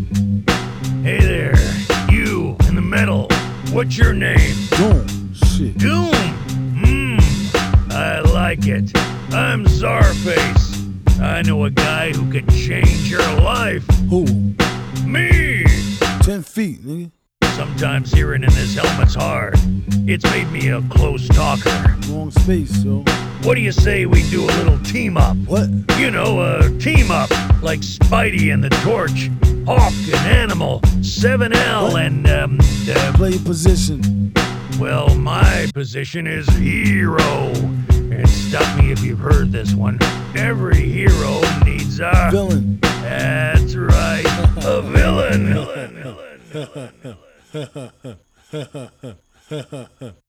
Hey there, you in the middle. What's your name? Doom. Shit. Doom. I like it. I'm Czarface. I know a guy who can change your life. Who? Me. 10 feet, nigga. Sometimes hearing in this helmet's hard. It's made me a close talker. Wrong space, yo. What do you say we do a little team up? What? You know, a team up like Spidey and the Torch, Hawk and Animal, 7L What? and Play your position. well, my position is hero. And stop me if you've heard this one. Every hero needs a Villain. That's right, a villain.